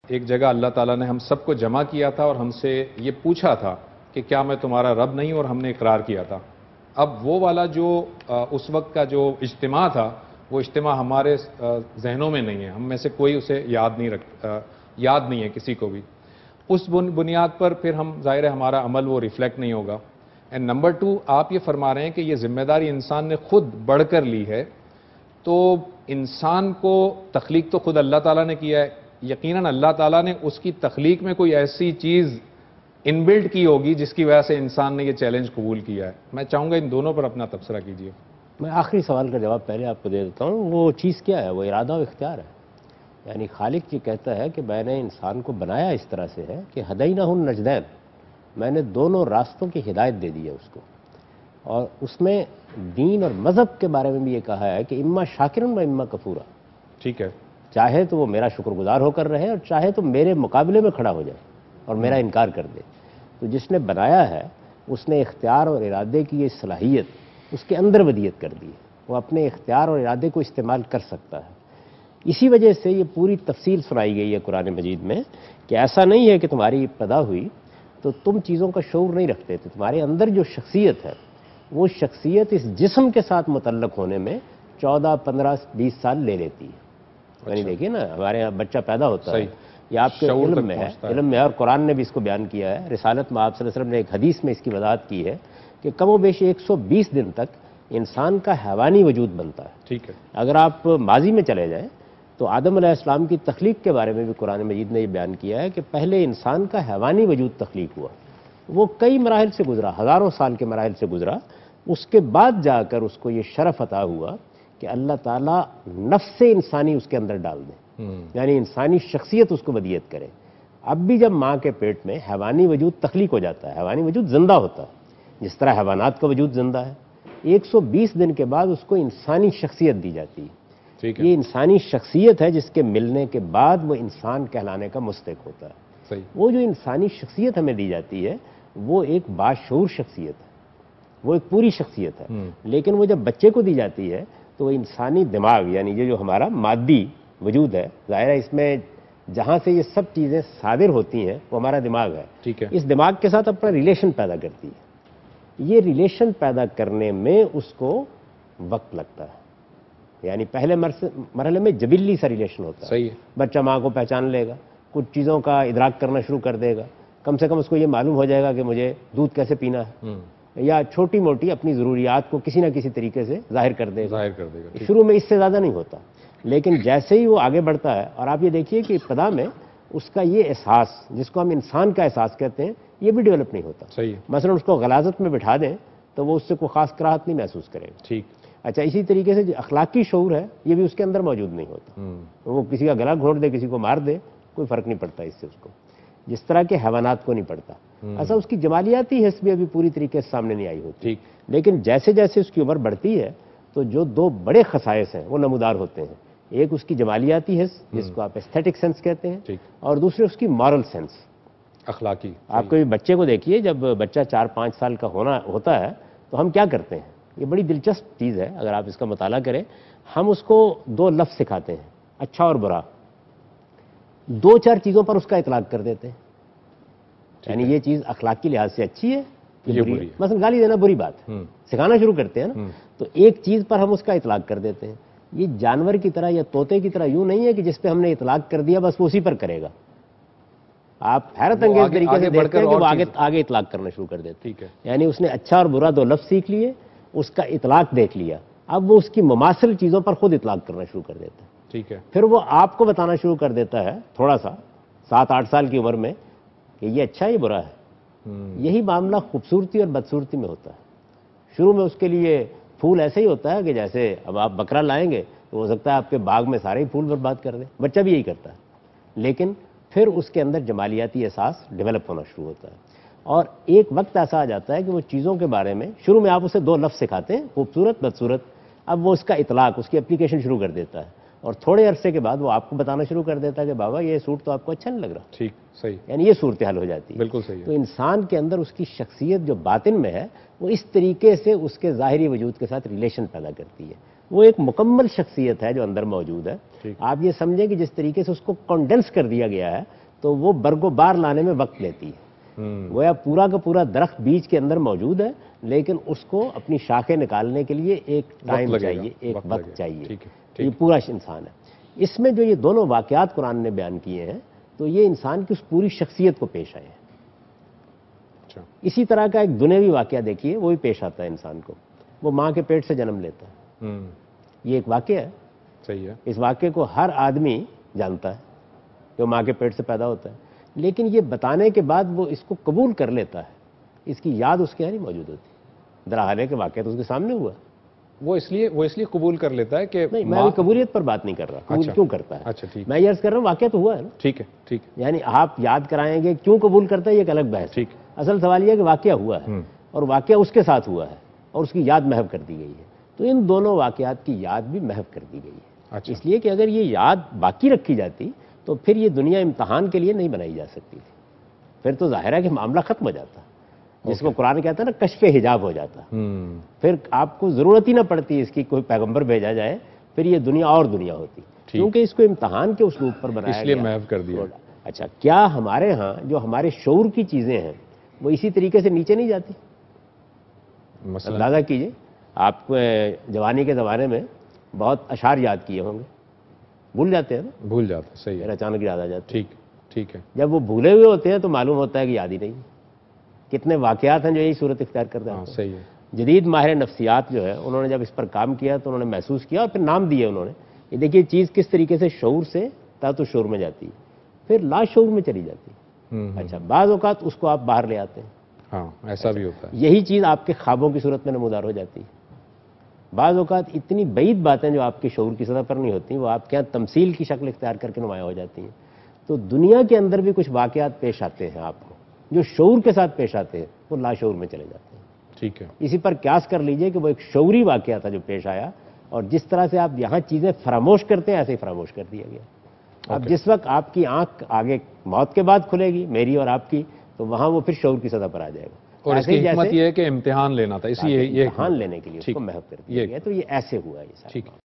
ایک جگہ اللہ تعالیٰ نے ہم سب کو جمع کیا تھا اور ہم سے یہ پوچھا تھا کہ کیا میں تمہارا رب نہیں ہوں، اور ہم نے اقرار کیا تھا. اب وہ والا جو اس وقت کا جو اجتماع تھا، وہ اجتماع ہمارے ذہنوں میں نہیں ہے. ہم میں سے کوئی اسے یاد نہیں ہے کسی کو بھی. اس بنیاد پر پھر ہم ظاہر ہے ہمارا عمل وہ ریفلیکٹ نہیں ہوگا. اینڈ نمبر 2، آپ یہ فرما رہے ہیں کہ یہ ذمہ داری انسان نے خود بڑھ کر لی ہے. تو انسان کو تخلیق تو خود اللہ تعالیٰ نے کیا ہے. یقیناً اللہ تعالیٰ نے اس کی تخلیق میں کوئی ایسی چیز ان بلڈ کی ہوگی جس کی وجہ سے انسان نے یہ چیلنج قبول کیا ہے. میں چاہوں گا ان دونوں پر اپنا تبصرہ کیجیے. میں آخری سوال کا جواب پہلے آپ کو دے دیتا ہوں. وہ چیز کیا ہے؟ وہ ارادہ و اختیار ہے. یعنی خالق یہ کہتا ہے کہ میں نے انسان کو بنایا اس طرح سے ہے کہ ہدیناہ النجدین، میں نے دونوں راستوں کی ہدایت دے دی ہے اس کو. اور اس میں دین اور مذہب کے بارے میں بھی یہ کہا ہے کہ اما شاکرن و اما کفورا. ٹھیک ہے، چاہے تو وہ میرا شکر گزار ہو کر رہے اور چاہے تو میرے مقابلے میں کھڑا ہو جائے اور میرا انکار کر دے. تو جس نے بنایا ہے اس نے اختیار اور ارادے کی یہ صلاحیت اس کے اندر ودیت کر دی ہے. وہ اپنے اختیار اور ارادے کو استعمال کر سکتا ہے. اسی وجہ سے یہ پوری تفصیل سنائی گئی ہے قرآن مجید میں کہ ایسا نہیں ہے کہ تمہاری ابتدا ہوئی تو تم چیزوں کا شعور نہیں رکھتے تھے. تمہارے اندر جو شخصیت ہے وہ شخصیت اس جسم کے ساتھ متعلق ہونے میں 14، 15، 20 سال لے لیتی ہے. یعنی دیکھیے نا، ہمارے یہاں بچہ پیدا ہوتا ہے، یہ آپ کے علم میں ہے، اور قرآن نے بھی اس کو بیان کیا ہے. رسالت میں آپ صلی اللہ علیہ وسلم نے ایک حدیث میں اس کی وضاحت کی ہے کہ کم و بیش 120 دن تک انسان کا حیوانی وجود بنتا ہے. ٹھیک ہے. اگر آپ ماضی میں چلے جائیں تو آدم علیہ السلام کی تخلیق کے بارے میں بھی قرآن مجید نے یہ بیان کیا ہے کہ پہلے انسان کا حیوانی وجود تخلیق ہوا. وہ کئی مراحل سے گزرا، ہزاروں سال کے مراحل سے گزرا. اس کے بعد جا کر اس کو یہ شرف عطا ہوا کہ اللہ تعالیٰ نفس انسانی اس کے اندر ڈال دے، یعنی انسانی شخصیت اس کو ودیت کرے. اب بھی جب ماں کے پیٹ میں حیوانی وجود تخلیق ہو جاتا ہے، حیوانی وجود زندہ ہوتا ہے جس طرح حیوانات کا وجود زندہ ہے. 120 دن کے بعد اس کو انسانی شخصیت دی جاتی ہے. یہ انسانی شخصیت ہے جس کے ملنے کے بعد وہ انسان کہلانے کا مستحق ہوتا ہے. صحیح. وہ جو انسانی شخصیت ہمیں دی جاتی ہے وہ ایک باشعور شخصیت ہے، وہ ایک پوری شخصیت ہے. لیکن وہ جب بچے کو دی جاتی ہے تو وہ انسانی دماغ، یعنی یہ جو ہمارا مادی وجود ہے، ظاہر ہے اس میں جہاں سے یہ سب چیزیں صادر ہوتی ہیں وہ ہمارا دماغ ہے. ٹھیک ہے. اس دماغ کے ساتھ اپنا ریلیشن پیدا کرتی ہے. یہ ریلیشن پیدا کرنے میں اس کو وقت لگتا ہے. یعنی پہلے مرحلے میں جبلی سا ریلیشن ہوتا ہے. صحیح ہے. بچہ ماں کو پہچان لے گا، کچھ چیزوں کا ادراک کرنا شروع کر دے گا. کم سے کم اس کو یہ معلوم ہو جائے گا کہ مجھے دودھ کیسے پینا ہے، یا چھوٹی موٹی اپنی ضروریات کو کسی نہ کسی طریقے سے ظاہر کر دے گا. شروع میں اس سے زیادہ نہیں ہوتا. لیکن جیسے ہی وہ آگے بڑھتا ہے، اور آپ یہ دیکھیے کہ ابتدا میں اس کا یہ احساس جس کو ہم انسان کا احساس کہتے ہیں یہ بھی ڈیولپ نہیں ہوتا. صحیح. مثلا اس کو غلاظت میں بٹھا دیں تو وہ اس سے کوئی خاص کراہت نہیں محسوس کرے گا. ٹھیک. اچھا، اسی طریقے سے جو اخلاقی شعور ہے یہ بھی اس کے اندر موجود نہیں ہوتا. وہ کسی کا گلا گھونٹ دے، کسی کو مار دے، کوئی فرق نہیں پڑتا اس سے اس کو، جس طرح کے حیوانات کو نہیں پڑتا. ایسا اس کی جمالیاتی حس بھی ابھی پوری طریقے سے سامنے نہیں آئی ہوتی. لیکن جیسے جیسے اس کی عمر بڑھتی ہے تو جو دو بڑے خصائص ہیں وہ نمودار ہوتے ہیں. ایک اس کی جمالیاتی حس جس کو آپ ایستھیٹک سینس کہتے ہیں، اور دوسرے اس کی مورل سینس، اخلاقی. آپ کوئی بچے کو دیکھیے، جب بچہ 4-5 سال کا ہوتا ہے تو ہم کیا کرتے ہیں؟ یہ بڑی دلچسپ چیز ہے، اگر آپ اس کا مطالعہ کریں. ہم اس کو 2 لفظ سکھاتے ہیں، اچھا اور برا. 2-4 چیزوں پر اس کا اطلاق کر دیتے ہیں. یعنی یہ چیز اخلاقی لحاظ سے اچھی ہے، یہ بری ہے. مثلا گالی دینا بری بات ہے، سکھانا شروع کرتے ہیں نا، تو ایک چیز پر ہم اس کا اطلاق کر دیتے ہیں. یہ جانور کی طرح یا طوطے کی طرح یوں نہیں ہے کہ جس پہ ہم نے اطلاق کر دیا بس وہ اسی پر کرے گا. آپ حیرت انگیز طریقے سے دیکھتے ہیں کہ وہ آگے اطلاق کرنا شروع کر دیتے ہیں. یعنی اس نے اچھا اور برا 2 لفظ سیکھ لیے، اس کا اطلاق دیکھ لیا، اب وہ اس کی مماثل چیزوں پر خود اطلاق کرنا شروع کر دیتا ہے. ٹھیک ہے. پھر وہ آپ کو بتانا شروع کر دیتا ہے تھوڑا سا 7-8 سال کی عمر میں کہ یہ اچھا یہ برا ہے. یہی معاملہ خوبصورتی اور بدصورتی میں ہوتا ہے. شروع میں اس کے لیے پھول ایسے ہی ہوتا ہے کہ جیسے اب آپ بکرا لائیں گے تو ہو سکتا ہے آپ کے باغ میں سارے ہی پھول برباد کر دیں. بچہ بھی یہی کرتا ہے. لیکن پھر اس کے اندر جمالیاتی احساس ڈیولپ ہونا شروع ہوتا ہے، اور ایک وقت ایسا آ جاتا ہے کہ وہ چیزوں کے بارے میں شروع میں آپ اسے 2 لفظ سکھاتے ہیں، خوبصورت بدصورت. اب وہ اس کا اطلاق، اس کی اپلیکیشن شروع کر دیتا ہے، اور تھوڑے عرصے کے بعد وہ آپ کو بتانا شروع کر دیتا ہے کہ بابا یہ سوٹ تو آپ کو اچھا نہیں لگ رہا. ٹھیک. صحیح. یعنی یہ صورتحال ہو جاتی ہے. بالکل صحیح. تو انسان کے اندر اس کی شخصیت جو باطن میں ہے وہ اس طریقے سے اس کے ظاہری وجود کے ساتھ ریلیشن پیدا کرتی ہے. وہ ایک مکمل شخصیت ہے جو اندر موجود ہے. آپ یہ سمجھیں کہ جس طریقے سے اس کو کنڈنس کر دیا گیا ہے تو وہ برگ و بار لانے میں وقت لیتی ہے. گویا پورا کا پورا درخت بیج کے اندر موجود ہے، لیکن اس کو اپنی شاخیں نکالنے کے لیے ایک ٹائم چاہیے، ایک وقت چاہیے. یہ پورا انسان ہے. اس میں جو یہ دونوں واقعات قرآن نے بیان کیے ہیں تو یہ انسان کی اس پوری شخصیت کو پیش آئے ہیں. اسی طرح کا ایک دنیاوی واقعہ دیکھیے، وہ بھی پیش آتا ہے انسان کو. وہ ماں کے پیٹ سے جنم لیتا ہے. یہ ایک واقعہ ہے. صحیح ہے. اس واقعے کو ہر آدمی جانتا ہے کہ وہ ماں کے پیٹ سے پیدا ہوتا ہے، لیکن یہ بتانے کے بعد وہ اس کو قبول کر لیتا ہے. اس کی یاد اس کے یہاں نہیں موجود ہوتی. دراحالے کے واقعہ تو اس کے سامنے ہوا. وہ اس لیے قبول کر لیتا ہے کہ نہیں، میں ابھی قبولیت پر بات نہیں کر رہا. قبول کیوں کرتا ہے؟ اچھا ٹھیک. میں یہ عرض کر رہا ہوں واقعہ تو ہوا ہے نا. ٹھیک ہے. یعنی آپ یاد کرائیں گے کیوں قبول کرتا ہے یہ ایک الگ بحث. ٹھیک. اصل سوال یہ ہے کہ واقعہ ہوا ہے اور واقعہ اس کے ساتھ ہوا ہے اور اس کی یاد محو کر دی گئی ہے. تو ان دونوں واقعات کی یاد بھی محو کر دی گئی ہے. اس لیے کہ اگر یہ یاد باقی رکھی جاتی تو پھر یہ دنیا امتحان کے لیے نہیں بنائی جا سکتی تھی. پھر تو ظاہر ہے کہ معاملہ ختم ہو جاتا، جس کو قرآن کہتا ہے نا کشف حجاب ہو جاتا. پھر آپ کو ضرورت ہی نہ پڑتی اس کی کوئی پیغمبر بھیجا جائے، پھر یہ دنیا اور دنیا ہوتی، کیونکہ اس کو امتحان کے اسلوب پر بنایا گیا، اس لیے محو کر دیا. اچھا، کیا ہمارے ہاں جو ہمارے شعور کی چیزیں ہیں وہ اسی طریقے سے نیچے نہیں جاتی؟ اندازہ کیجئے، آپ کو جوانی کے زمانے میں بہت اشعار یاد کیے ہوں گے، بھول جاتے ہیں نا؟ بھول جاتے. صحیح ہے. اچانک یاد آ جاتے. ٹھیک ہے. جب وہ بھولے ہوئے ہوتے ہیں تو معلوم ہوتا ہے کہ یاد ہی نہیں. کتنے واقعات ہیں جو یہی صورت اختیار کرتے ہیں. صحیح ہے. جدید ماہر نفسیات جو ہے انہوں نے جب اس پر کام کیا تو انہوں نے محسوس کیا اور پھر نام دیے انہوں نے. یہ دیکھیے چیز کس طریقے سے شعور سے تحت شعور میں جاتی ہے، پھر لا شعور میں چلی جاتی ہے. اچھا، بعض اوقات اس کو آپ باہر لے آتے ہیں. ہاں، ایسا بھی ہوتا ہے. یہی چیز آپ کے خوابوں کی صورت میں نمودار ہو جاتی ہے. بعض اوقات اتنی بعید باتیں جو آپ کے شعور کی سطح پر نہیں ہوتی وہ آپ کے یہاں تمثیل کی شکل اختیار کر کے نمایاں ہو جاتی ہیں. تو دنیا کے اندر بھی کچھ واقعات پیش آتے ہیں آپ کو جو شعور کے ساتھ پیش آتے ہیں، وہ لاشعور میں چلے جاتے ہیں. ٹھیک ہے. اسی پر قیاس کر لیجئے کہ وہ ایک شعوری واقعہ تھا جو پیش آیا، اور جس طرح سے آپ یہاں چیزیں فراموش کرتے ہیں ایسے ہی فراموش کر دیا گیا. اب جس وقت آپ کی آنکھ آگے موت کے بعد کھلے گی، میری اور آپ کی، تو وہاں وہ پھر شعور کی سطح پر آ جائے گا. اور اس کی حکمت یہ ہے کہ امتحان لینا تھا، اسی لیے امتحان لینے کے لیے اس کو محو کر دیا گیا. تو یہ ایسے ہوا ہے.